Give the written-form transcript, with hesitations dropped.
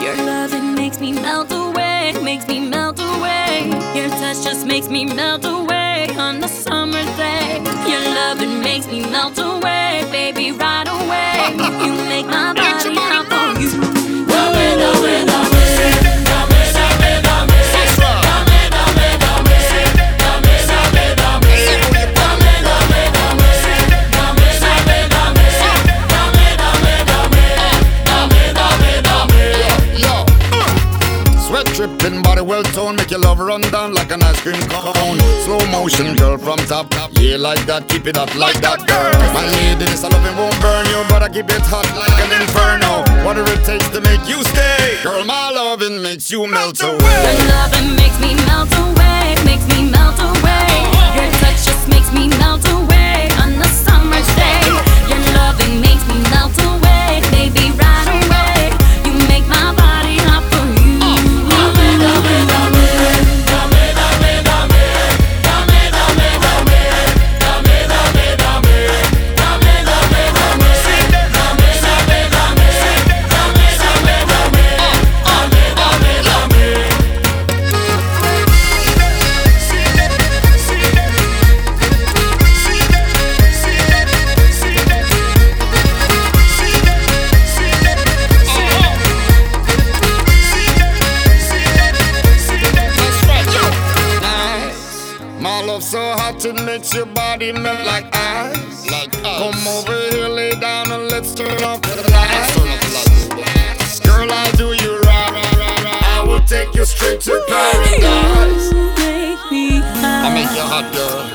Your loving makes me melt away, makes me melt away. Your touch just makes me melt away on a summer day. Your loving makes me melt away, baby, right away. You make my body hop on you. Dame, dame, dame. Dripping body well toned, make your love run down like an ice cream cone. Slow motion, girl, from top. Yeah, like that, keep it up like that, girl. My lady, this loving won't burn you, but I keep it hot like an inferno. Whatever it takes to make you stay, girl, my loving makes you melt away. Your loving makes me melt away, makes me melt away. Your touch just makes me melt away on a summer day. Your loving makes me melt away, baby, right away. You make my body hop for you. My love so hot it makes your body melt like ice. Come over here, lay down and let's turn up the lights. Girl, I'll do you right. I will take you straight to paradise. You make me high. I make you hot, girl.